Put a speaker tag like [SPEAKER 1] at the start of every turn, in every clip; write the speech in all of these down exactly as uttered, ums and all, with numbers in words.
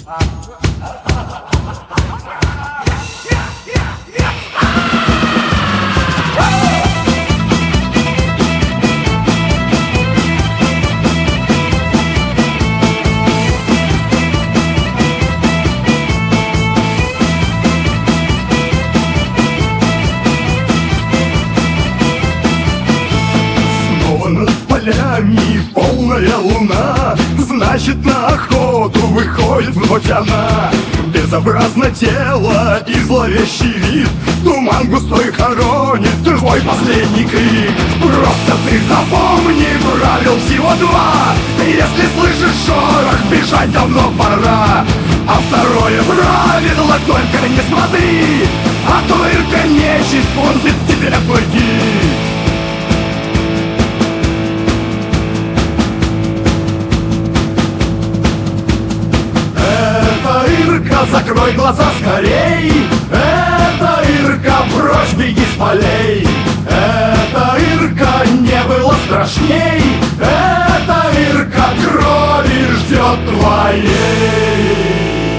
[SPEAKER 1] Полная луна, значит, на охоту выходит вновь она. Безобразно тело и зловещий вид, туман густой хоронит твой последний крик. Просто ты запомни, правил всего два. Если слышишь шорох, бежать давно пора. А второе правило, только не смотри, а то Ирка нечисть ползет тебе от ноги. Закрой глаза скорей, это Ирка, прочь беги с полей. Это Ирка, не было страшней, это Ирка, крови ждет твоей.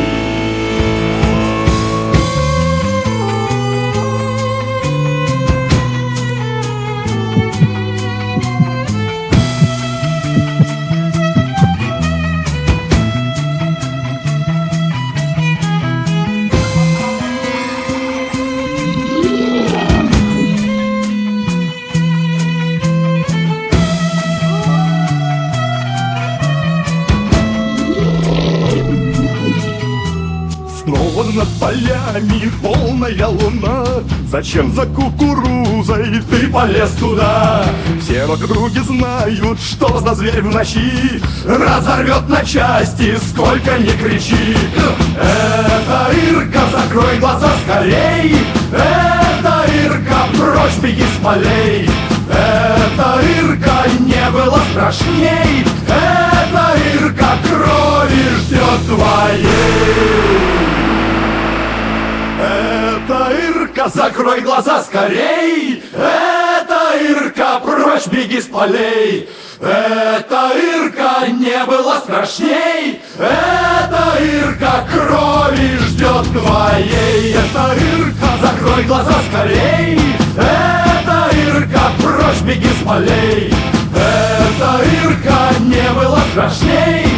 [SPEAKER 1] Снова над полями полная луна. Зачем за кукурузой ты полез туда? Все в округе знают, что за зверь в ночи разорвет на части, сколько ни кричи. Это Ирка, закрой глаза скорей, это Ирка, прочь беги с полей. Это Ирка, не было страшней, это Ирка, крови ждет твоей. Это Ирка, закрой глаза скорей, это Ирка, прочь беги с полей. Это Ирка, не было страшней, это Ирка, крови ждет твоей. Это Ирка, закрой глаза скорей, это Ирка, прочь беги с полей. Это Ирка, не было страшней,